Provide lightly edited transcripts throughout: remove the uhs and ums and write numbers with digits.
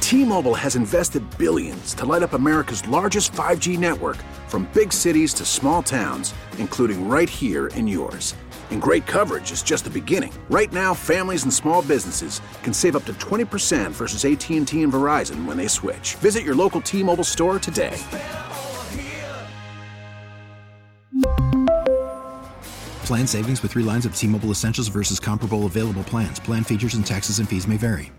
T-Mobile has invested billions to light up America's largest 5G network, from big cities to small towns, including right here in yours. And great coverage is just the beginning. Right now, families and small businesses can save up to 20% versus AT&T and Verizon when they switch. Visit your local T-Mobile store today. Plan savings with 3 lines of T-Mobile Essentials versus comparable available plans. Plan features and taxes and fees may vary.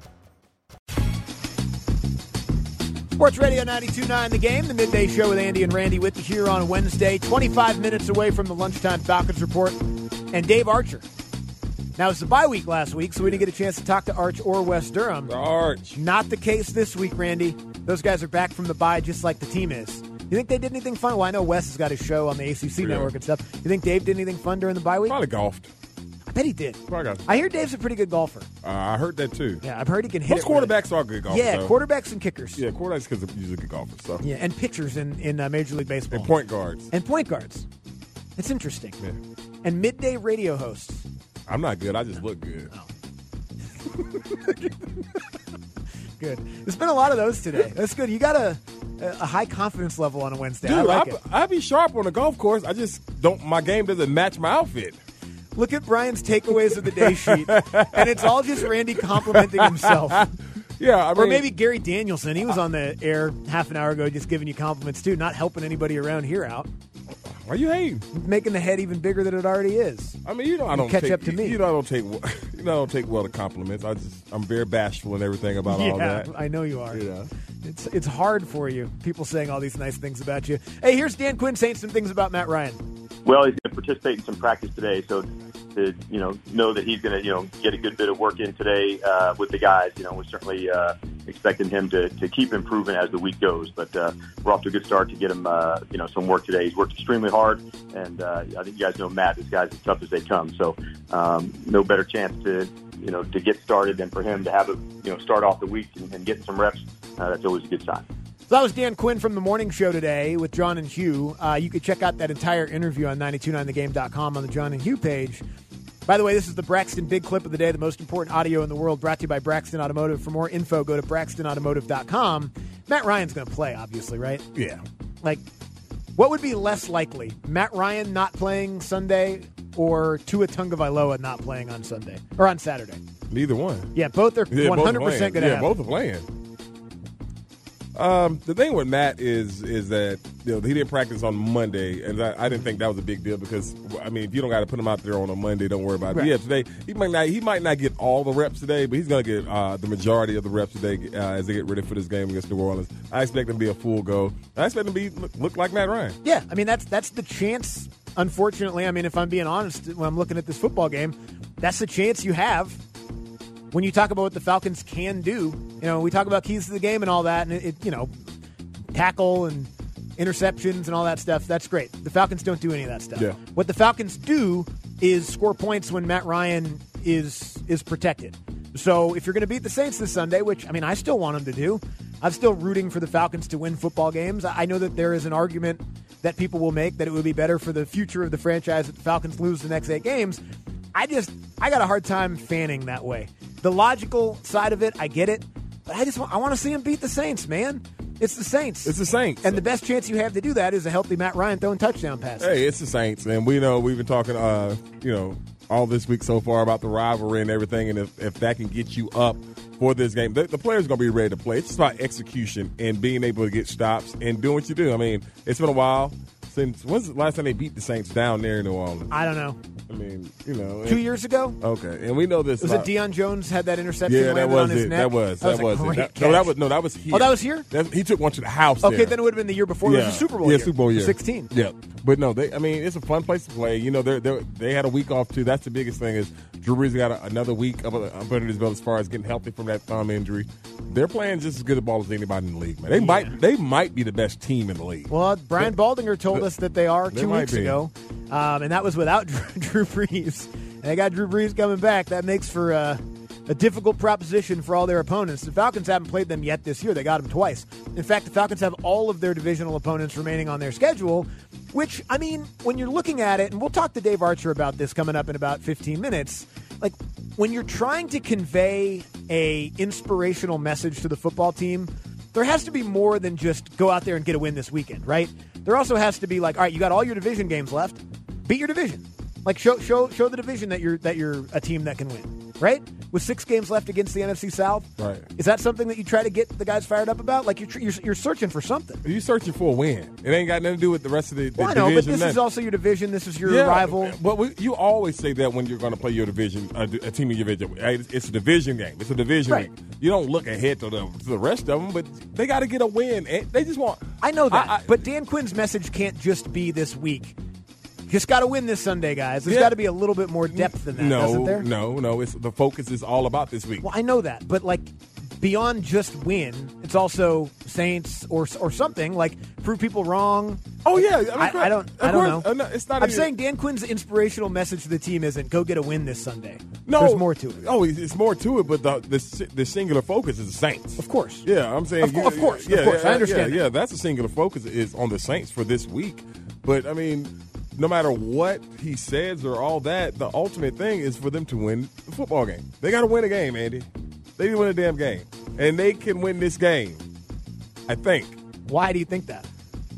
Sports Radio 92.9 The Game, the midday show with Andy and Randy with you here on Wednesday, 25 minutes away from the Lunchtime Falcons Report, and Dave Archer. Now, it's the bye week last week, so we didn't get a chance to talk to Arch or Wes Durham. Arch. Not the case this week, Randy. Those guys are back from the bye just like the team is. You think they did anything fun? Well, I know Wes has got his show on the ACC network and stuff. You think Dave did anything fun during the bye week? Probably golfed. I bet he did. Probably. I hear Dave's a pretty good golfer. I heard that too. Yeah, I've heard he can hit Most it. Most quarterbacks are good golfers. Yeah, though. quarterbacks and kickers. Yeah, quarterbacks because they're usually good golfers. So. Yeah, and pitchers in Major League Baseball. And point guards. It's interesting. Yeah. And midday radio hosts. I'm not good. I just look good. Oh. Good. There's been a lot of those today. That's good. You got a high confidence level on a Wednesday. Dude, I like it. I be sharp on the golf course. I just don't. My game doesn't match my outfit. Look at Brian's takeaways of the day sheet, and it's all just Randy complimenting himself. Yeah, I mean, or maybe Gary Danielson. He was on the air half an hour ago just giving you compliments, too, not helping anybody around here out. Why are you hating? Making the head even bigger than it already is. I mean, I don't catch take, up to me. I don't take well to compliments. I'm very bashful and everything about all that. I know you are. Yeah. It's hard for you, people saying all these nice things about you. Hey, here's Dan Quinn saying some things about Matt Ryan. Well, he's going to participate in some practice today, so to know that he's going to get a good bit of work in today with the guys. We're certainly expecting him to keep improving as the week goes. But we're off to a good start to get him some work today. He's worked extremely hard, and I think you guys know Matt. This guy's as tough as they come. So no better chance to get started than for him to have start off the week and get some reps. That's always a good sign. So that was Dan Quinn from the morning show today with John and Hugh. You could check out that entire interview on 929thegame.com on the John and Hugh page. By the way, this is the Braxton Big Clip of the day, the most important audio in the world, brought to you by Braxton Automotive. For more info, go to braxtonautomotive.com. Matt Ryan's going to play, obviously, right? Yeah. Like, what would be less likely? Matt Ryan not playing Sunday or Tua Tagovailoa not playing on Sunday or on Saturday? Neither one. Yeah, both are 100% going to happen. Yeah, both are playing. The thing with Matt is that he didn't practice on Monday, and I didn't think that was a big deal because if you don't got to put him out there on a Monday, don't worry about it. Right. But yeah, today he might not get all the reps today, but he's going to get the majority of the reps today as they get ready for this game against New Orleans. I expect him to be a full go. I expect him to look like Matt Ryan. Yeah, that's the chance. Unfortunately, if I'm being honest, when I'm looking at this football game, that's the chance you have. When you talk about what the Falcons can do, we talk about keys to the game and all that, and tackle and interceptions and all that stuff. That's great. The Falcons don't do any of that stuff. Yeah. What the Falcons do is score points when Matt Ryan is protected. So if you're going to beat the Saints this Sunday, which I still want them to do, I'm still rooting for the Falcons to win football games. I know that there is an argument that people will make that it would be better for the future of the franchise if the Falcons lose the next 8 games. I got a hard time fanning that way. The logical side of it, I get it, but I want to see him beat the Saints, man. It's the Saints. It's the Saints. And the best chance you have to do that is a healthy Matt Ryan throwing touchdown passes. Hey, it's the Saints, and we've been talking, all this week so far about the rivalry and everything, and if that can get you up for this game, the players are going to be ready to play. It's just about execution and being able to get stops and doing what you do. It's been a while since when's the last time they beat the Saints down there in New Orleans? I don't know. 2 years ago. Okay, and we know this. Was it Deion Jones had that interception? Yeah, that landed was on his it. neck? That was that was that was here. Oh, that was here. He took one to the house. Okay, there. then it would have been the year before. It was the Super Bowl. Yeah, year. Super Bowl year, 16. Yeah, but no, it's a fun place to play. They had a week off too. That's the biggest thing is Drew Brees got another week under his belt as far as getting healthy from that thumb injury. They're playing just as good a ball as anybody in the league, man. They might be the best team in the league. Well, Brian Baldinger told us that they are 2 weeks ago, and that was without Drew Brees. And they got Drew Brees coming back. That makes for a difficult proposition for all their opponents. The Falcons haven't played them yet this year. They got them twice. In fact, the Falcons have all of their divisional opponents remaining on their schedule, which, when you're looking at it, and we'll talk to Dave Archer about this coming up in about 15 minutes, like when you're trying to convey a inspirational message to the football team, there has to be more than just go out there and get a win this weekend, right? There also has to be like, all right, you got all your division games left. Beat your division. Like show the division that you're a team that can win, right? With 6 games left against the NFC South, right? Is that something that you try to get the guys fired up about? Like you're searching for something. You're searching for a win. It ain't got nothing to do with the rest of the I know, division. but this is also your division. This is your yeah, rival. But you always say that when you're going to play your division, a team in your division. It's a division game. It's a division right. week. You don't look ahead to the rest of them, but they got to get a win. They just want. I know that, but Dan Quinn's message can't just be this week. Just got to win this Sunday, guys. There's got to be a little bit more depth than that, doesn't there? No. It's the focus is all about this week. Well, I know that, but like beyond just win, it's also Saints or something like prove people wrong. Oh yeah, I don't know. No, it's not. I'm saying Dan Quinn's inspirational message to the team isn't go get a win this Sunday. No, there's more to it. Oh, it's more to it, but the singular focus is the Saints. Of course. Yeah, I'm saying. Of course. I understand. Yeah, that's the singular focus is on the Saints for this week. But I mean, no matter what he says or all that, the ultimate thing is for them to win the football game. They got to win a game, Andy. They need to win a damn game. And they can win this game, I think. Why do you think that?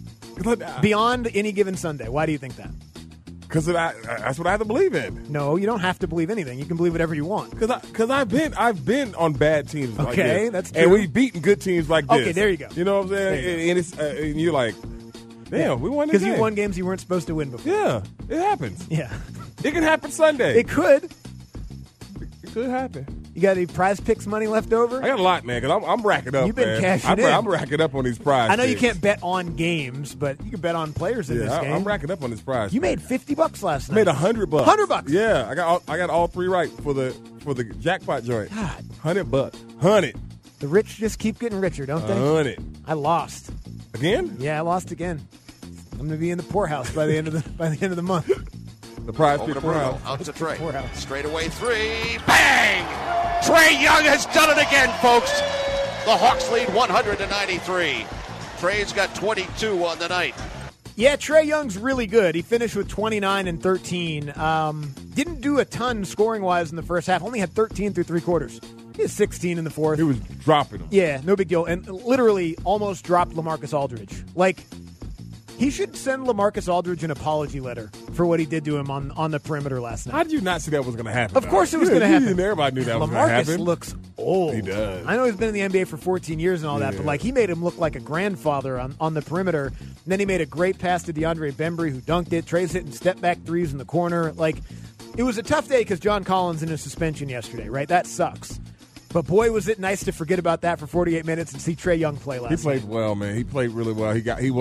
Beyond any given Sunday, why do you think that? Because that's what I have to believe in. No, you don't have to believe anything. You can believe whatever you want. Because I've been on bad teams like this. Okay, that's true. And we've beaten good teams like this. Okay, there you go. You know what I'm saying? And it's and you're like, damn, we won this game. Because you won games you weren't supposed to win before. Yeah, it happens. Yeah. It can happen Sunday. It could. It could happen. You got any Prize Picks money left over? I got a lot, man, because I'm racking up. You've been cashing in. I'm racking up on these prize I know picks. you can't bet on games, but you can bet on players in this game. I'm racking up on this prize. You made $50 last night. I made $100. $100. Yeah, I got all 3 right for the jackpot joint. God, $100. 100. The rich just keep getting richer, don't they? 100. I lost Again? Yeah, I lost again. I'm going to be in the poorhouse by the end of the month. The prize Over pick to Bruno. poorhouse. Out to Trey. Poorhouse. Straight away 3. Bang! Trey Young has done it again, folks. The Hawks lead 100-93. Trey's got 22 on the night. Yeah, Trey Young's really good. He finished with 29 and 13. Didn't do a ton scoring-wise in the first half. Only had 13 through 3 quarters. He had 16 in the fourth. He was dropping them. Yeah, no big deal. And literally almost dropped LaMarcus Aldridge. Like, he should send LaMarcus Aldridge an apology letter for what he did to him on the perimeter last night. How did you not see that was going to happen? Of course it was going to happen. Everybody knew that was going to happen. LaMarcus looks old. He does. I know he's been in the NBA for 14 years and all that, but like he made him look like a grandfather on the perimeter. And then he made a great pass to DeAndre Bembry, who dunked it. Trey's hitting step-back threes in the corner. Like, it was a tough day because John Collins in a suspension yesterday, right? That sucks. But boy, was it nice to forget about that for 48 minutes and see Trey Young play last night. He played well, man. He played really well.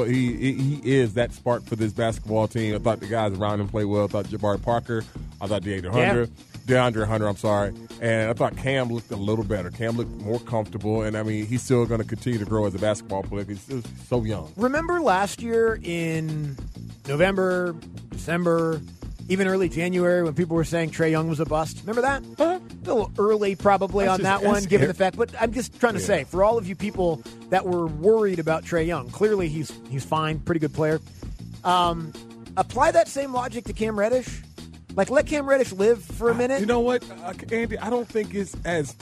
He is that spark for this basketball team. I thought the guys around him played well. I thought Jabari Parker. I thought DeAndre Hunter, I'm sorry. And I thought Cam looked a little better. Cam looked more comfortable. And, I mean, he's still going to continue to grow as a basketball player. He's still so young. Remember last year in November, December, even early January when people were saying Trey Young was a bust? Remember that? Uh-huh. A little early probably on that one, given the fact. But I'm just trying to say, for all of you people that were worried about Trey Young, clearly he's fine, pretty good player. Apply that same logic to Cam Reddish. Like, let Cam Reddish live for a minute. You know what, Andy? I don't think it's as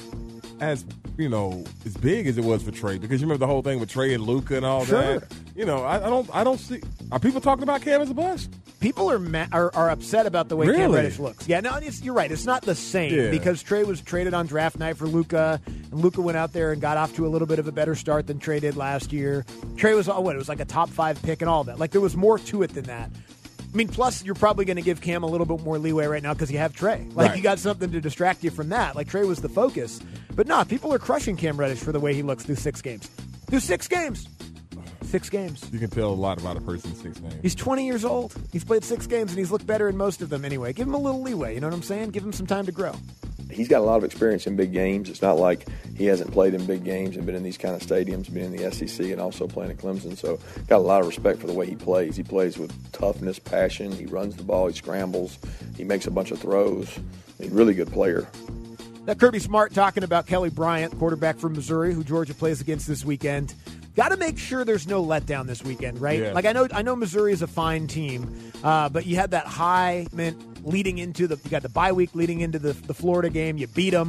big as it was for Trey, because you remember the whole thing with Trey and Luka and all that. You know, I don't see. Are people talking about Cam as a bust? People are upset about the way Cam Reddish looks. Yeah, no, you're right. It's not the same because Trey was traded on draft night for Luka, and Luka went out there and got off to a little bit of a better start than Trey did last year. Trey was, it was like a top 5 pick and all that. Like, there was more to it than that. I mean, plus, you're probably going to give Cam a little bit more leeway right now because you have Trey. Like, you got something to distract you from that. Like, Trey was the focus. But no, people are crushing Cam Reddish for the way he looks through 6 games. Through 6 games. 6 games. You can tell a lot about a person in 6 games. He's 20 years old. He's played 6 games, and he's looked better in most of them anyway. Give him a little leeway, you know what I'm saying? Give him some time to grow. He's got a lot of experience in big games. It's not like he hasn't played in big games and been in these kind of stadiums, been in the SEC and also playing at Clemson. So got a lot of respect for the way he plays. He plays with toughness, passion. He runs the ball. He scrambles. He makes a bunch of throws. He's a really good player. Now, Kirby Smart talking about Kelly Bryant, quarterback from Missouri, who Georgia plays against this weekend. Got to make sure there's no letdown this weekend, right? Yeah. Like, I know Missouri is a fine team, but you had that high leading into you got the bye week leading into the Florida game. You beat them.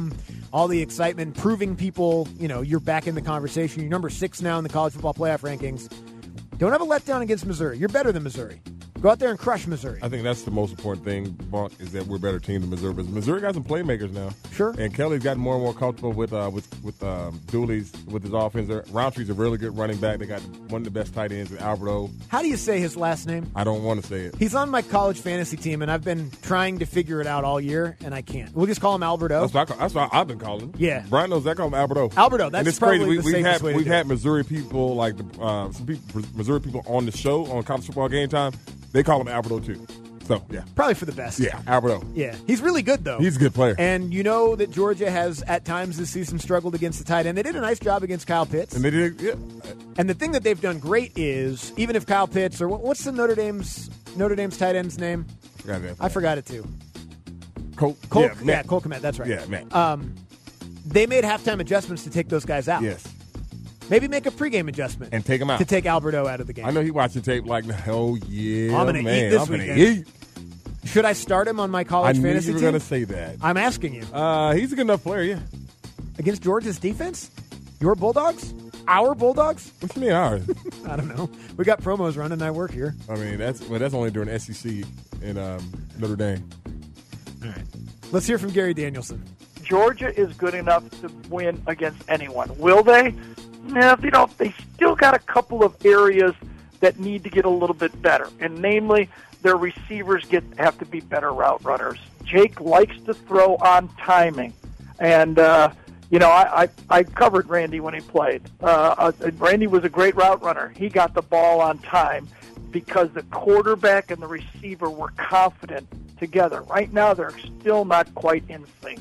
all the excitement, proving people, you're back in the conversation. You're number 6 now in the college football playoff rankings. Don't have a letdown against Missouri. You're better than Missouri. Go out there and crush Missouri. I think that's the most important thing, Bonk, is that we're a better team than Missouri. But Missouri got some playmakers now. Sure. And Kelly's gotten more and more comfortable with Dooley's, with his offense. Roundtree's a really good running back. They got one of the best tight ends in Alberto. How do you say his last name? I don't want to say it. He's on my college fantasy team, and I've been trying to figure it out all year, and I can't. We'll just call him Alberto. That's what I've been calling him. Yeah. Brian knows that. Call him Alberto. Alberto. That's and it's probably crazy. the safest way to We've do had it. Missouri people, like some people, Missouri people on the show on College Football Game Time. They call him Alberto too. So yeah, probably for the best. Yeah, Alberto. Yeah, he's really good though. He's a good player. And you know that Georgia has at times this season struggled against the tight end. They did a nice job against Kyle Pitts. And they did. Yeah. And the thing that they've done great is even if Kyle Pitts or what's the Notre Dame's tight end's name? I forgot it too. Cole Kmet. That's right. Yeah, man. They made halftime adjustments to take those guys out. Yes. Maybe make a pregame adjustment and take him out to take Alberto out of the game. I know he watched the tape like, oh yeah, I'm going to eat this weekend. Should I start him on my college fantasy team? I knew you were going to say that. I'm asking you. He's a good enough player, yeah. Against Georgia's defense? Your Bulldogs? Our Bulldogs? What you mean ours? I don't know. We got promos running. I work here. I mean, that's only during SEC in Notre Dame. All right. Let's hear from Gary Danielson. Georgia is good enough to win against anyone. Will they? No, they still got a couple of areas that need to get a little bit better, and namely, their receivers have to be better route runners. Jake likes to throw on timing, and I covered Randy when he played. Randy was a great route runner. He got the ball on time because the quarterback and the receiver were confident together. Right now, they're still not quite in sync.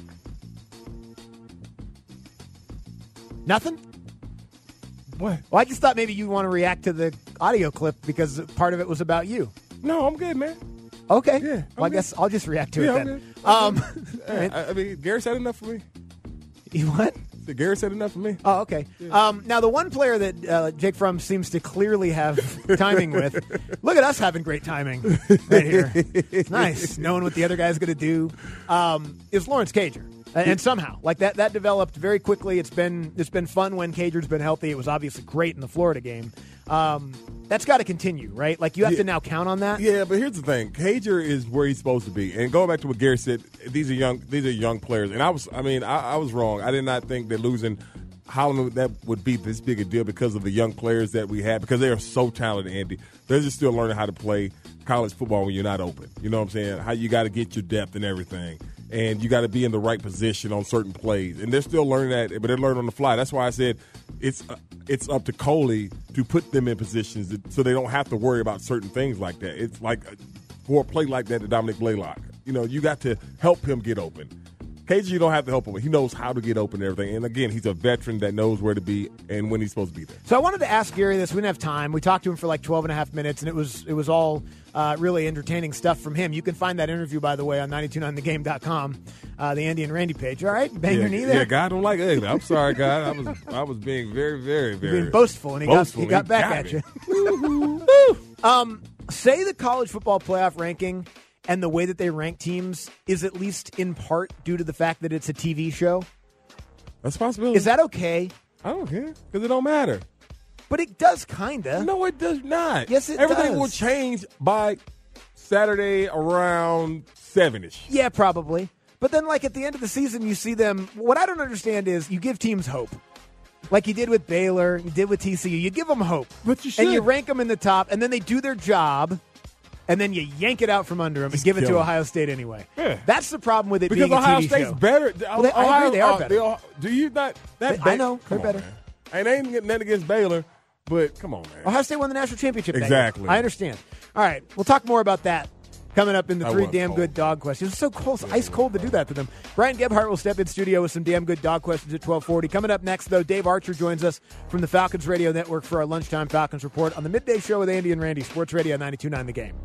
Nothing? What? Well, I just thought maybe you want to react to the audio clip because part of it was about you. No, I'm good, man. Okay. Yeah. Well, I guess I'll just react to it then. I mean, Gary said enough for me. You what? Gary said enough for me. Oh, okay. Yeah. Now, the one player that Jake Fromm seems to clearly have timing with, look at us having great timing right here. It's nice knowing what the other guy's going to do, is Lawrence Cager. And somehow, like that developed very quickly. It's been fun when Cager's been healthy. It was obviously great in the Florida game. That's got to continue, right? Like you have to now count on that. Yeah, but here's the thing: Cager is where he's supposed to be. And going back to what Gary said, these are young players. And I was wrong. I did not think that losing Holland that would be this big a deal because of the young players that we had, because they are so talented, Andy. They're just still learning how to play college football when you're not open. You know what I'm saying? How you got to get your depth and everything. And you got to be in the right position on certain plays. And they're still learning that, but they're learning on the fly. That's why I said it's up to Coley to put them in positions so they don't have to worry about certain things like that. It's like for a play like that to Dominic Blaylock. You got to help him get open. Cager, you don't have to help him. He knows how to get open and everything. And, again, he's a veteran that knows where to be and when he's supposed to be there. So I wanted to ask Gary this. We didn't have time. We talked to him for like 12 and a half minutes, and it was all really entertaining stuff from him. You can find that interview, by the way, on 929thegame.com, the Andy and Randy page. All right? Bang your knee there. Yeah, God don't like it. I'm sorry, God. I was being very, very, very being boastful, and he got back at you. Say the college football playoff ranking and the way that they rank teams is at least in part due to the fact that it's a TV show. That's a possibility. Is that okay? I don't care because it don't matter. But it does kind of. No, it does not. Yes, it Everything does. will change by Saturday around 7-ish. Yeah, probably. But then, like, at the end of the season, you see them. What I don't understand is you give teams hope. Like you did with Baylor, you did with TCU. You give them hope. But you should. And you rank them in the top, and then they do their job. And then you yank it out from under them and give it to Ohio State anyway. Yeah. That's the problem with it because being a TV Ohio State's show. Better. Well, I agree, they are better. Do you not? I know. They're better. Man. And they ain't getting nothing against Baylor, but come on, man. Ohio State won the national championship exactly. that year. I understand. All right. We'll talk more about that coming up in the three damn good dog questions. It's so cold. It's ice cold to do that to them. Brian Gebhardt will step in studio with some damn good dog questions at 12:40. Coming up next, though, Dave Archer joins us from the Falcons Radio Network for our Lunchtime Falcons Report on the Midday Show with Andy and Randy, Sports Radio 92.9 The Game.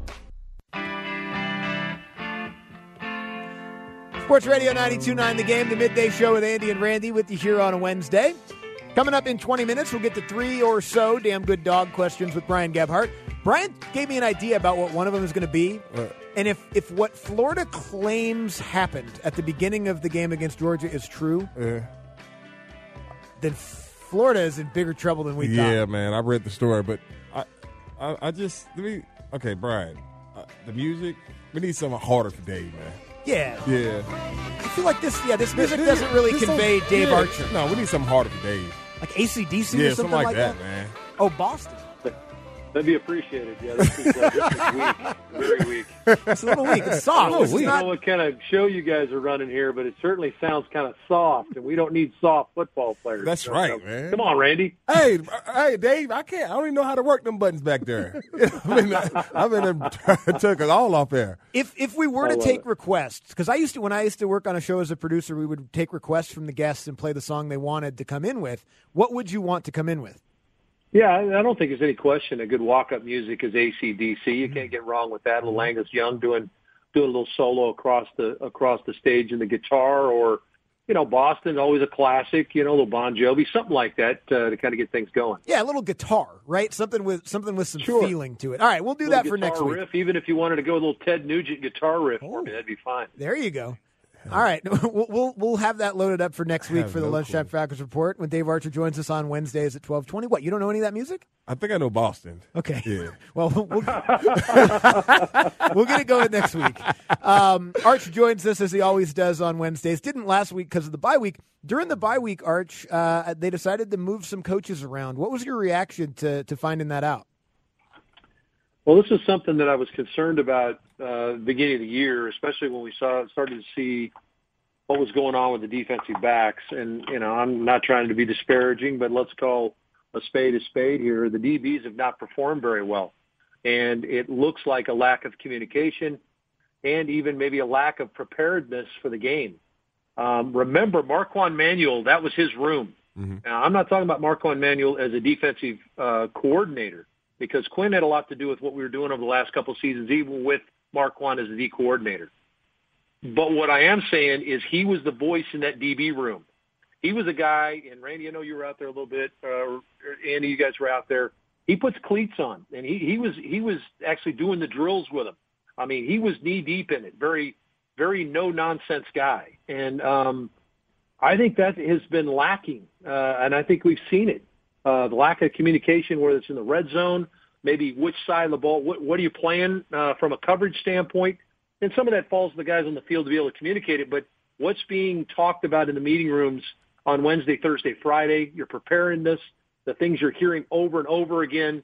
Sports Radio 92.9 The Game, the Midday Show with Andy and Randy with you here on a Wednesday. Coming up in 20 minutes, we'll get to 3 or so damn good dog questions with Brian Gebhardt. Brian gave me an idea about what one of them is going to be. And if what Florida claims happened at the beginning of the game against Georgia is true, then Florida is in bigger trouble than we thought. Yeah, man, I read the story, but I just okay, Brian, the music, we need something harder for Dave, man. Yeah. I feel like this music doesn't really convey Dave Archer. No, we need something harder for Dave. Like AC/DC or something like that, man. Oh, Boston. That'd be appreciated. Yeah, this is weak, very weak. It's a little weak. It's soft. I don't know what kind of show you guys are running here, but it certainly sounds kind of soft, and we don't need soft football players. That's right, man. Come on, Randy. Hey, Dave, I don't even know how to work them buttons back there. I've been took it all off there. If we were to take requests, because when I used to work on a show as a producer, we would take requests from the guests and play the song they wanted to come in with. What would you want to come in with? Yeah, I don't think there's any question. A good walk-up music is AC/DC. You can't get wrong with that. Little Angus Young doing a little solo across the stage in the guitar, or Boston, always a classic. A little Bon Jovi, something like that to kind of get things going. Yeah, a little guitar, right? Something with some feeling to it. All right, we'll do that for next week. Riff, even if you wanted to go a little Ted Nugent guitar riff for me, that'd be fine. There you go. All right, we'll have that loaded up for next week for the Lunchtime Falcons Report when Dave Archer joins us on Wednesdays at 12:20. What, you don't know any of that music? I think I know Boston. Okay. Yeah. Well, we'll get it going next week. Arch joins us as he always does on Wednesdays. Didn't last week because of the bye week. During the bye week, Arch, they decided to move some coaches around. What was your reaction to finding that out? Well, this is something that I was concerned about beginning of the year, especially when we started to see what was going on with the defensive backs. And, I'm not trying to be disparaging, but let's call a spade here. The DBs have not performed very well. And it looks like a lack of communication and even maybe a lack of preparedness for the game. Remember, Marquand Manuel, that was his room. Mm-hmm. Now, I'm not talking about Marquand Manuel as a defensive coordinator, because Quinn had a lot to do with what we were doing over the last couple of seasons, even with Marquand as the D coordinator. But what I am saying is he was the voice in that DB room. He was a guy, and Randy, I know you were out there a little bit. Andy, you guys were out there. He puts cleats on, and he was actually doing the drills with him. I mean, he was knee deep in it. Very, very no nonsense guy, and I think that has been lacking, and I think we've seen it. The lack of communication, whether it's in the red zone, maybe which side of the ball, what are you playing from a coverage standpoint? And some of that falls to the guys on the field to be able to communicate it. But what's being talked about in the meeting rooms on Wednesday, Thursday, Friday, your preparedness, the things you're hearing over and over again,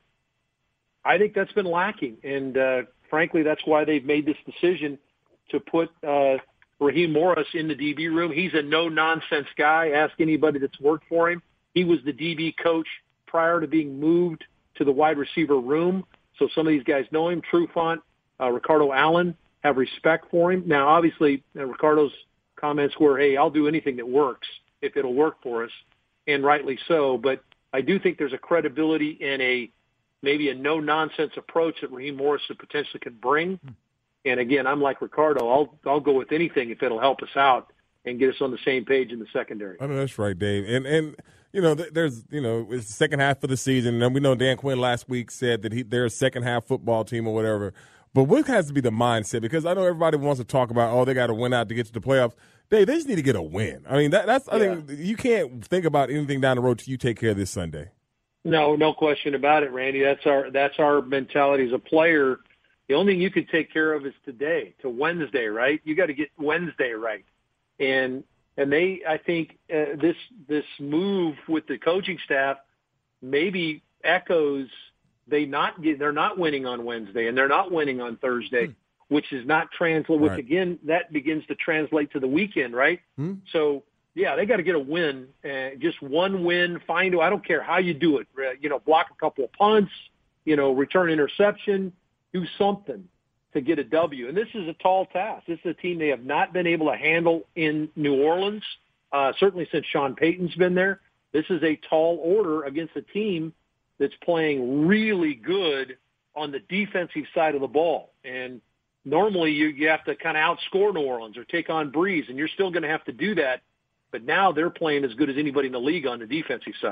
I think that's been lacking. And frankly, that's why they've made this decision to put Raheem Morris in the DB room. He's a no-nonsense guy. Ask anybody that's worked for him. He was the DB coach prior to being moved to the wide receiver room. So some of these guys know him. Trufant, Ricardo Allen have respect for him. Now, obviously, Ricardo's comments were, hey, I'll do anything that works if it'll work for us, and rightly so. But I do think there's a credibility and maybe a no-nonsense approach that Raheem Morris potentially can bring. And, again, I'm like Ricardo. I'll go with anything if it'll help us out and get us on the same page in the secondary. I know that's right, Dave. And there's, it's the second half of the season, and we know Dan Quinn last week said that they're a second-half football team or whatever. But what has to be the mindset? Because I know everybody wants to talk about, they got to win out to get to the playoffs. They just need to get a win. I mean, I think you can't think about anything down the road till you take care of this Sunday. No question about it, Randy. That's our mentality as a player. The only thing you can take care of is today, to Wednesday, right? You got to get Wednesday right. And I think this move with the coaching staff maybe echoes they're not winning on Wednesday and they're not winning on Thursday, which is not translate. Which again, that begins to translate to the weekend, right? So yeah, they got to get a win, just one win. I don't care how you do it. Block a couple of punts, return interception, do something to get a W. And this is a tall task. This is a team they have not been able to handle in New Orleans, certainly since Sean Payton's been there. This is a tall order against a team that's playing really good on the defensive side of the ball. And normally you have to kind of outscore New Orleans or take on Breeze, and you're still going to have to do that. But now they're playing as good as anybody in the league on the defensive side.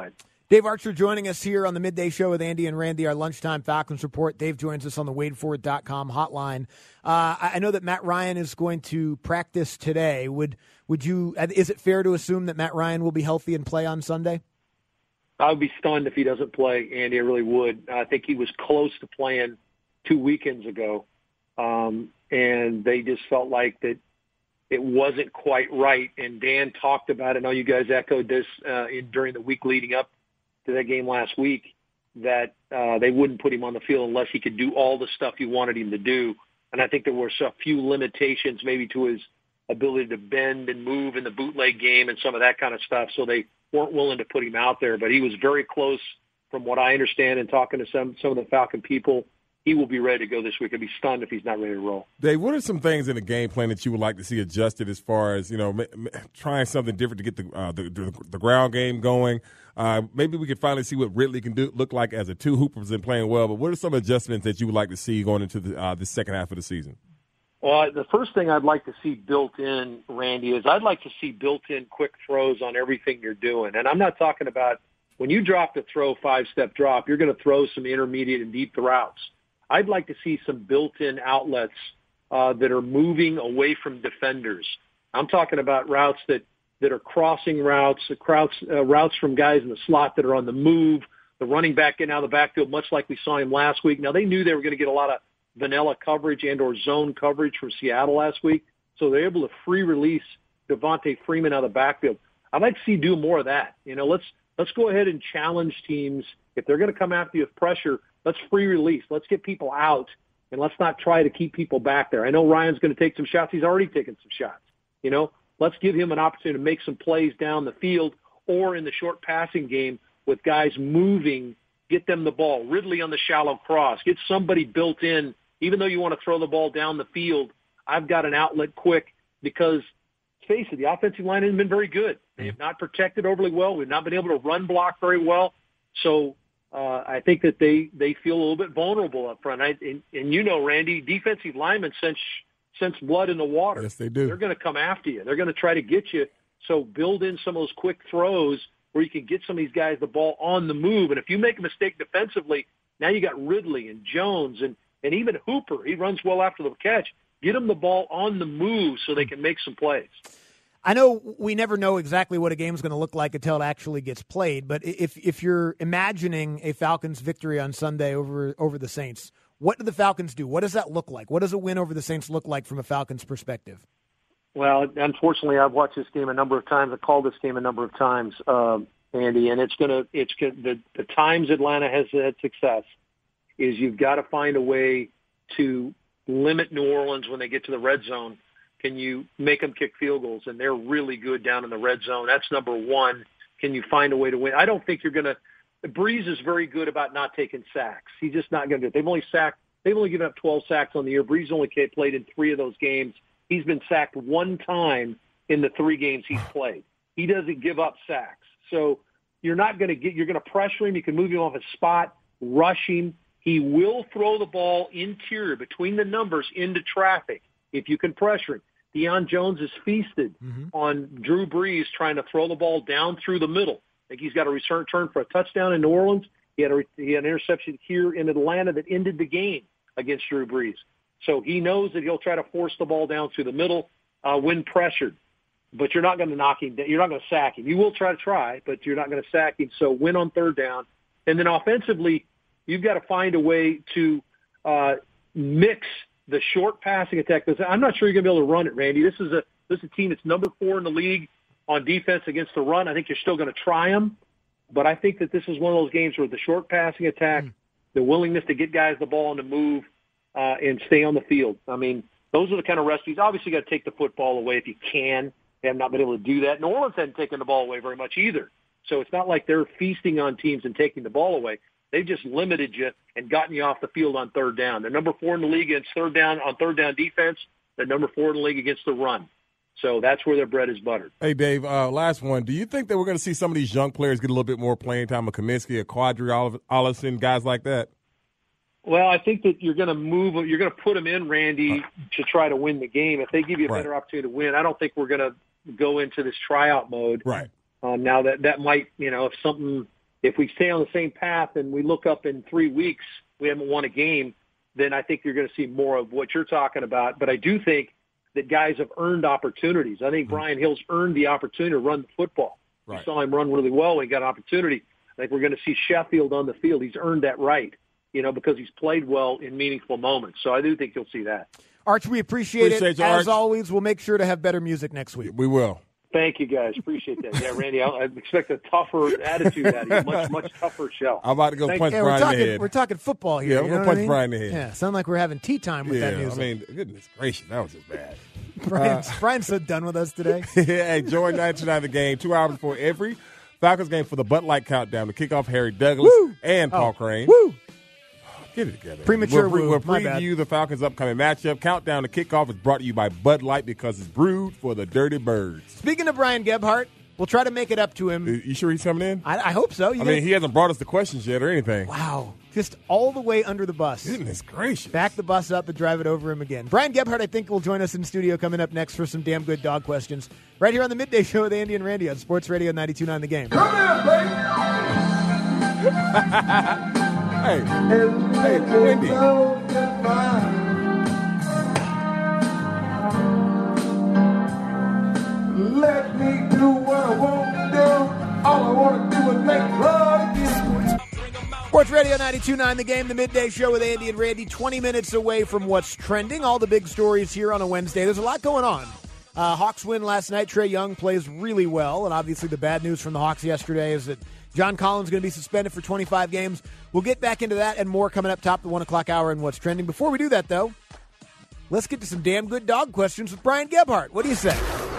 Dave Archer joining us here on the Midday Show with Andy and Randy, our lunchtime Falcons report. Dave joins us on the WadeFord.com hotline. I know that Matt Ryan is going to practice today. Would you? Is it fair to assume that Matt Ryan will be healthy and play on Sunday? I would be stunned if he doesn't play, Andy. I really would. I think he was close to playing 2 weekends ago, and they just felt like that it wasn't quite right. And Dan talked about it. I know you guys echoed this during the week leading up to that game last week, that they wouldn't put him on the field unless he could do all the stuff you wanted him to do. And I think there were a few limitations maybe to his ability to bend and move in the bootleg game and some of that kind of stuff. So they weren't willing to put him out there. But he was very close, from what I understand, and talking to some of the Falcon people. He will be ready to go this week. I'd be stunned if he's not ready to roll. Dave, what are some things in the game plan that you would like to see adjusted as far as, trying something different to get the ground game going? Maybe we could finally see what Ridley can look like as a two-hooper and playing well. But what are some adjustments that you would like to see going into the second half of the season? Well, the first thing I'd like to see built in, Randy, is I'd like to see built-in quick throws on everything you're doing. And I'm not talking about when you drop the throw, 5-step drop, you're going to throw some intermediate and deep routes. I'd like to see some built-in outlets that are moving away from defenders. I'm talking about routes that are crossing routes, routes from guys in the slot that are on the move, the running back in out of the backfield, much like we saw him last week. Now, they knew they were going to get a lot of vanilla coverage and or zone coverage from Seattle last week, so they're able to free release Devontae Freeman out of the backfield. I'd like to see do more of that. Let's go ahead and challenge teams. If they're going to come after you with pressure, let's free release. Let's get people out, and let's not try to keep people back there. I know Ryan's going to take some shots. He's already taken some shots. Let's give him an opportunity to make some plays down the field or in the short passing game with guys moving, get them the ball. Ridley on the shallow cross. Get somebody built in. Even though you want to throw the ball down the field, I've got an outlet quick because, face it, the offensive line hasn't been very good. They have not protected overly well. We've not been able to run block very well. So I think that they feel a little bit vulnerable up front. And Randy, defensive linemen sense blood in the water. Yes, they do. They're going to come after you. They're going to try to get you. So build in some of those quick throws where you can get some of these guys the ball on the move. And if you make a mistake defensively, now you got Ridley and Jones and even Hooper. He runs well after the catch. Get them the ball on the move so they can make some plays. I know we never know exactly what a game's going to look like until it actually gets played, but if you're imagining a Falcons victory on Sunday over the Saints, what do the Falcons do? What does that look like? What does a win over the Saints look like from a Falcons perspective? Well, unfortunately, I've watched this game a number of times. I've called this game a number of times, Andy, and the times Atlanta has had success is you've got to find a way to limit New Orleans when they get to the red zone. Can you make them kick field goals? And they're really good down in the red zone. That's number one. Can you find a way to win? I don't think you're going to – Breeze is very good about not taking sacks. He's just not going to do it. They've only given up 12 sacks on the year. Breeze only played in 3 of those games. He's been sacked 1 time in the 3 games he's played. He doesn't give up sacks. So you're going to pressure him. You can move him off his spot, rush him. He will throw the ball interior between the numbers into traffic if you can pressure him. Deion Jones has feasted on Drew Brees trying to throw the ball down through the middle. I think he's got a return for a touchdown in New Orleans. He had an interception here in Atlanta that ended the game against Drew Brees. So he knows that he'll try to force the ball down through the middle when pressured. But you're not going to knock him down. You're not going to sack him. You will try, but you're not going to sack him. So win on third down. And then offensively, you've got to find a way to mix the short passing attack. I'm not sure you're going to be able to run it, Randy. This is a team that's number 4 in the league on defense against the run. I think you're still going to try them, but I think that this is one of those games where the short passing attack, the willingness to get guys the ball on the move, and stay on the field. I mean, those are the kind of recipes. Obviously, you got to take the football away if you can. They have not been able to do that. New Orleans hadn't taken the ball away very much either. So it's not like they're feasting on teams and taking the ball away. They've just limited you and gotten you off the field on third down. They're number 4 in the league against third down defense. They're number 4 in the league against the run. So that's where their bread is buttered. Hey, Dave, last one. Do you think that we're going to see some of these young players get a little bit more playing time, a Kaminsky, a Quadri, Ollison, guys like that? Well, I think that you're going to put them in, Randy, to try to win the game. If they give you a better opportunity to win, I don't think we're going to go into this tryout mode. Right. Now that might, if something If we stay on the same path and we look up in 3 weeks, we haven't won a game, then I think you're going to see more of what you're talking about. But I do think that guys have earned opportunities. I think Brian Hill's earned the opportunity to run the football. Right. We saw him run really well when he got an opportunity. I think we're going to see Sheffield on the field. He's earned that right, because he's played well in meaningful moments. So I do think you'll see that. Arch, we appreciate it. You, As Arch. always, we'll make sure to have better music next week. We will. Thank you, guys. Appreciate that. Yeah, Randy, I expect a tougher attitude out of you, much tougher show. I'm about to go punch Yeah, Brian in the head. We're talking football here. Yeah, we're going to punch Brian in the head. Yeah, sound like we're having tea time with that music. I mean, goodness gracious, that was just bad. Brian's so done with us today. Hey, join 929 The Game 2 hours before every Falcons game for the Bud Light Countdown to kick off Harry Douglas and Paul Crane. Woo! Get it together. Premature We'll My bad. preview the Falcons' upcoming matchup. Countdown to kickoff is brought to you by Bud Light because it's brewed for the dirty birds. Speaking of Brian Gebhardt, we'll try to make it up to him. You sure he's coming in? I hope so. I mean, he hasn't brought us the questions yet or anything. Wow. Just all the way under the bus. Goodness gracious. Back the bus up and drive it over him again. Brian Gebhardt, I think, will join us in studio coming up next for some damn good dog questions. Right here on the Midday Show with Andy and Randy on Sports Radio 92.9 The Game. Come here, baby. Hey, Andy. Let me do what I want to do. All I want to do is make love again. Sports Radio 92.9 The Game, the Midday Show with Andy and Randy, 20 minutes away from what's trending. All the big stories here on a Wednesday. There's a lot going on. Hawks win last night. Trae Young plays really well, and obviously the bad news from the Hawks yesterday is that John Collins is going to be suspended for 25 games. We'll get back into that and more coming up top of the 1 o'clock hour and what's trending. Before we do that, though, let's get to some damn good dog questions with Brian Gebhardt. What do you say?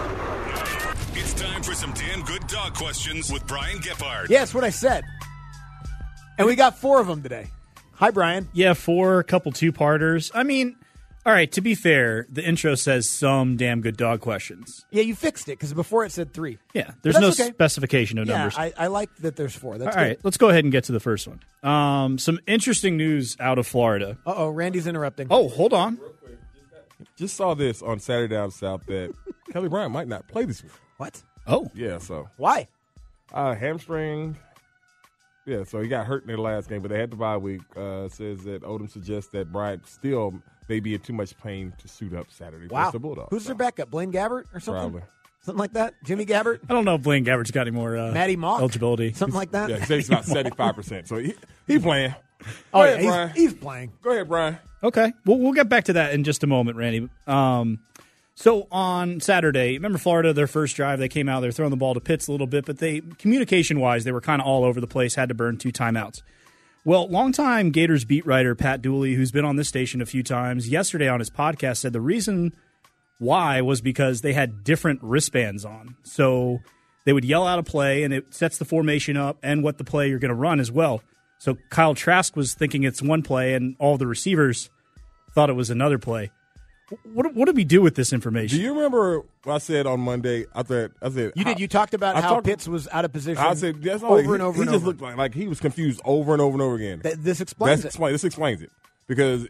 It's time for some damn good dog questions with Brian Gebhardt. Yeah, that's what I said. And we got 4 of them today. Hi, Brian. Yeah, 4, a couple two-parters. I mean, all right, to be fair, the intro says some damn good dog questions. Yeah, you fixed it because before it said 3. Yeah, there's no okay. specification of numbers. Yeah, I like that there's 4. That's all good. right, let's go ahead and get to the first one. Some interesting news out of Florida. Uh-oh, Randy's interrupting. Oh, hold on. Just saw this on Saturday Down South that Kelly Bryant might not play this week. What? Oh. Yeah, so. Why? Hamstring. Yeah, so he got hurt in their last game, but they had the bye week. Says that Odom suggests that Bryant still may be in too much pain to suit up Saturday versus the Bulldogs. Who's their backup? Blaine Gabbert or something? Probably. Something like that? Jimmy Gabbert? I don't know if Blaine Gabbert's got any more Matty Mock? eligibility. Something like that? Yeah, he says he's about 75%. So he playing. Oh, ahead, yeah, Brian. he's playing. Go ahead, Brian. Okay. Well, we'll get back to that in just a moment, Randy. So on Saturday, remember Florida, their first drive, they came out, they were throwing the ball to Pitts a little bit, but communication-wise, they were kind of all over the place, had to burn 2 timeouts. Well, longtime Gators beat writer Pat Dooley, who's been on this station a few times, yesterday on his podcast said the reason why was because they had different wristbands on. So they would yell out a play, and it sets the formation up and what the play you're going to run as well. So Kyle Trask was thinking it's one play, and all the receivers thought it was another play. What do we do with this information? Do you remember what I said on Monday? I said you did. You talked about how Pitts was out of position. I said that's over and over. He just looked like he was confused over and over and over again. This explains it. This explains it because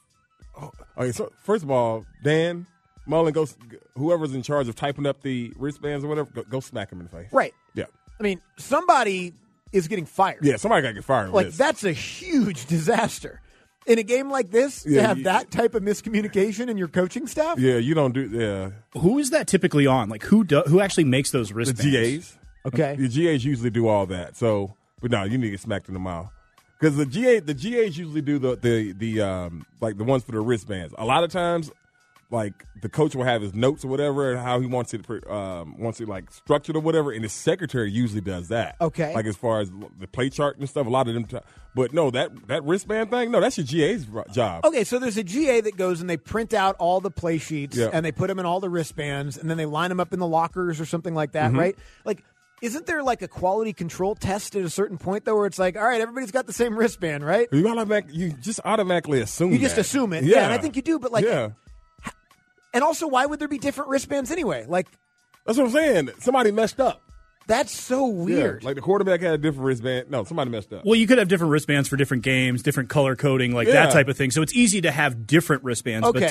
so first of all, Dan Mullen goes, whoever's in charge of typing up the wristbands or whatever, go smack him in the face. Right. Yeah. I mean, somebody is getting fired. Yeah, somebody got to get fired. Like that's a huge disaster. In a game like this, to have that type of miscommunication in your coaching staff? Yeah, you don't do. Yeah. Who is that typically on? Like who actually makes those wristbands? The GAs. Okay. The GAs usually do all that. So, but no, you need to get smacked in the mouth because the GAs usually do the like the ones for the wristbands. A lot of times, like the coach will have his notes or whatever and how he wants it like structured or whatever, and his secretary usually does that. Okay. Like as far as the play chart and stuff, a lot of them. But no, that wristband thing, no, that's your GA's job. Okay, so there's a GA that goes and they print out all the play sheets Yeah. and they put them in all the wristbands and then they line them up in the lockers or something like that, Mm-hmm. right? Like, isn't there like a quality control test at a certain point though, where it's like, all right, everybody's got the same wristband, right? You just automatically assume. You just that. assume it, yeah, and I think you do, but like, yeah. And also, why would there be different wristbands anyway? Like, That's what I'm saying. Somebody messed up. that's so weird. Yeah, like the quarterback had a different wristband. No, somebody messed up. Well, you could have different wristbands for different games, different color coding, like Yeah. that type of thing. So it's easy to have different wristbands, but Okay. to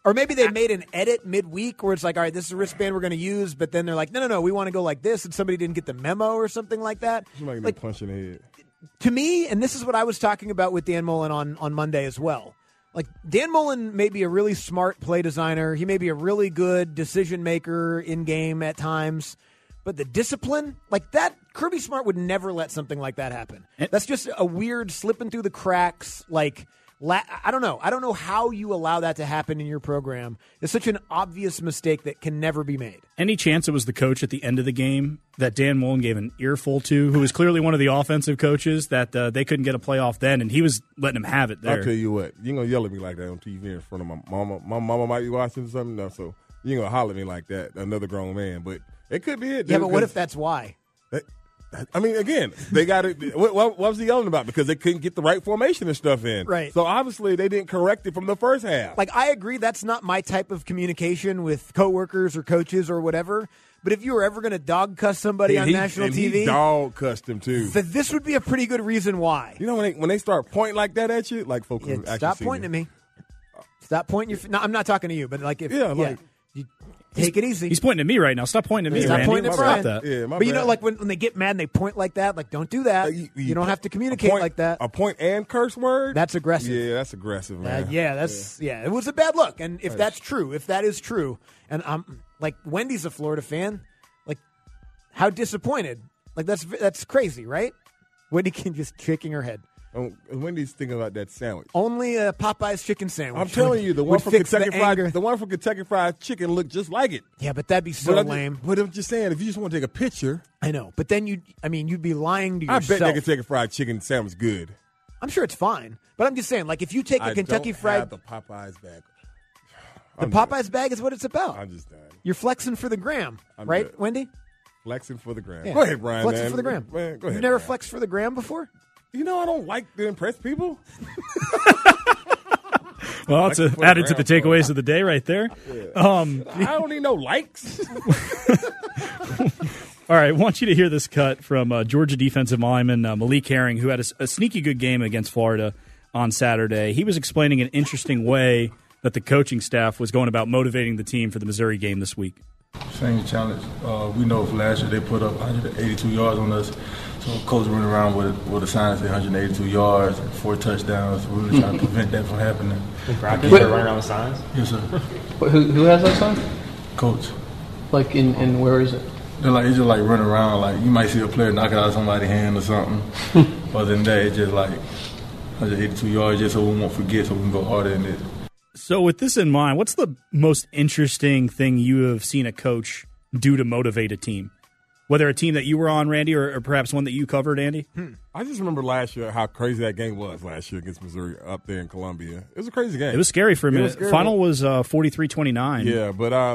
Or maybe they made an edit midweek where it's like, all right, this is a wristband we're going to use, but then they're like, no, we want to go like this, and somebody didn't get the memo or something like that. Somebody like, punch in the head. To me, and this is what I was talking about with Dan Mullen on Monday as well. Like, Dan Mullen may be a really smart play designer. He may be a really good decision maker in game at times. But the discipline, like that, Kirby Smart would never let something like that happen. That's just a weird slipping through the cracks, like, I don't know. I don't know how you allow that to happen in your program. It's such an obvious mistake that can never be made. Any chance it was the coach at the end of the game that Dan Mullen gave an earful to, who was clearly one of the offensive coaches, that they couldn't get a playoff then, and he was letting him have it there? I'll tell you what. You ain't going to yell at me like that on TV in front of my mama. My mama might be watching something, no, so you ain't going to holler at me like that, another grown man. But it could be it. Yeah, but what if that's why? I mean, again, they got it. What was he yelling about? Because they couldn't get the right formation and stuff in. Right. So obviously they didn't correct it from the first half. Like, I agree that's not my type of communication with coworkers or coaches or whatever. But if you were ever going to dog cuss somebody on national TV, he dog cussed him too. This would be a pretty good reason why. You know, when they start pointing like that at you, like folks actually stop pointing at me. Stop pointing your. No, I'm not talking to you, but like if you take it easy. He's pointing at me right now. Stop pointing at me, Stop Randy. pointing at Brian. Stop that. Yeah, but you know, like when they get mad and they point like that, like don't do that. You don't have to communicate like that. A point and curse word? That's aggressive. Yeah, that's aggressive, man. It was a bad look. And if that's true, if that is true, and I'm like Wendy's a Florida fan, like how disappointed? Like that's crazy, right? Wendy can just shaking her head. Wendy's thinking about that sandwich. Only a Popeye's chicken sandwich. I'm telling you, the one from Kentucky Fried Chicken looked just like it. Yeah, but that'd be so lame. But I'm just saying, if you just want to take a picture, I know. But then you'd be lying to yourself. I bet that Kentucky Fried Chicken sandwich good. I'm sure it's fine, but I'm just saying, like if you take a Kentucky Fried, the Popeyes bag. The Popeyes bag is what it's about. I'm just done. You're flexing for the gram, right, good. Wendy? Flexing for the gram. Yeah. Go ahead, Brian. Flexing man. for the gram. Man, go ahead. You've never Brian. flexed for the gram before? You know, I don't like to impress people. Well, it's added to the takeaways of the day right there. Yeah. I don't need no likes. All right, I want you to hear this cut from Georgia defensive lineman Malik Herring, who had a sneaky good game against Florida on Saturday. He was explaining an interesting way that the coaching staff was going about motivating the team for the Missouri game this week. Same challenge. We know from last year they put up 182 yards on us. So coach running around with a sign that says 182 yards and 4 touchdowns. We're really trying to prevent that from happening. Practice running around with signs? Yes, sir. Who has that sign? Coach. Like in where is it? They're like, it's just like running around. Like you might see a player knock it out of somebody's hand or something. Other than that, it's just like 182 yards just so we won't forget, so we can go harder in it. So with this in mind, what's the most interesting thing you have seen a coach do to motivate a team? Whether a team that you were on, Randy, or perhaps one that you covered, Andy? I just remember last year how crazy that game was last year against Missouri up there in Columbia. It was a crazy game. It was scary for a minute. Final was 43-29. Yeah, but I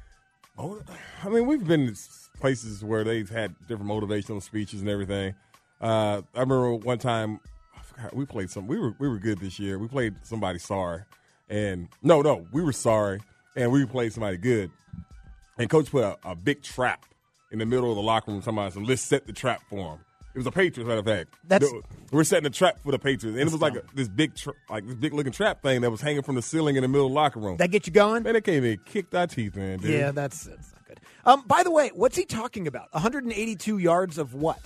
mean, we've been in places where they've had different motivational speeches and everything. I remember one time we played some. We were good this year. We played somebody sorry, and no, we were sorry, and we played somebody good. And coach put a big trap in the middle of the locker room. Talking about, let's set the trap for them. It was a Patriots, matter of fact. We're setting a trap for the Patriots, and it was like this big looking trap thing that was hanging from the ceiling in the middle of the locker room. That get you going? Man, they came in and kicked our teeth in, dude. Yeah, that's not good. By the way, what's he talking about? 182 yards of what?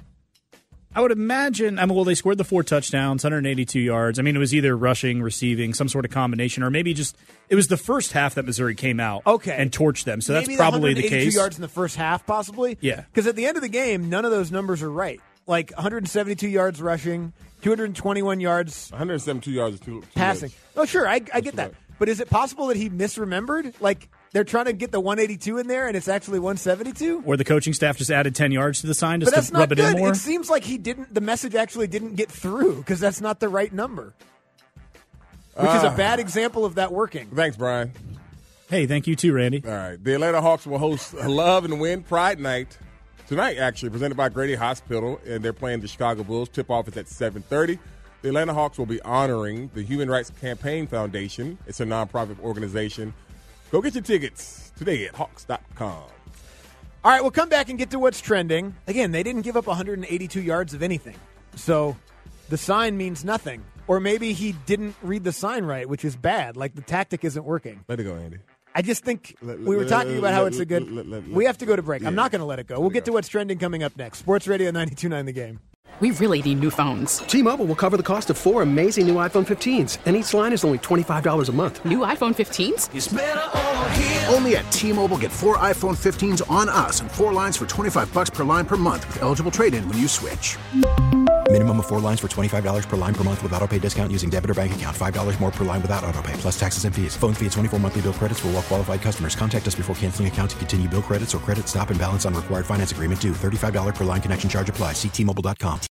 I would imagine, they scored the 4 touchdowns, 182 yards. I mean, it was either rushing, receiving, some sort of combination, or maybe just it was the first half that Missouri came out and torched them. So maybe that's probably the 182 case. yards in the first half, possibly? Yeah. Because at the end of the game, none of those numbers are right. Like 172 yards rushing, 221 yards. 172 yards is too passing. much. Oh, sure, I get that. But is it possible that he misremembered? Like, they're trying to get the 182 in there, and it's actually 172? Or the coaching staff just added 10 yards to the sign just to rub it in more? It seems like the message actually didn't get through, because that's not the right number. Which is a bad example of that working. Thanks, Brian. Hey, thank you too, Randy. All right. The Atlanta Hawks will host Love and Win Pride Night tonight, actually, presented by Grady Hospital, and they're playing the Chicago Bulls. Tip-off is at 7:30. The Atlanta Hawks will be honoring the Human Rights Campaign Foundation. It's a nonprofit organization. Go get your tickets today at Hawks.com. All right, we'll come back and get to what's trending. Again, they didn't give up 182 yards of anything. So the sign means nothing. or maybe he didn't read the sign right, which is bad. Like the tactic isn't working. Let it go, Andy. I just think we were talking about how it's a good. We have to go to break. I'm not going to let it go. We'll get to what's trending coming up next. Sports Radio 92.9 The Game. We really need new phones. T-Mobile will cover the cost of 4 amazing new iPhone 15s, and each line is only $25 a month. New iPhone 15s? It's better over here. Only at T-Mobile, get 4 iPhone 15s on us and 4 lines for $25 per line per month with eligible trade-in when you switch. Minimum of 4 lines for $25 per line per month with autopay discount using debit or bank account. $5 more per line without autopay, plus taxes and fees. Phone fee at 24 monthly bill credits for well-qualified customers. Contact us before canceling account to continue bill credits or credit stop and balance on required finance agreement due. $35 per line connection charge applies. See T-Mobile.com.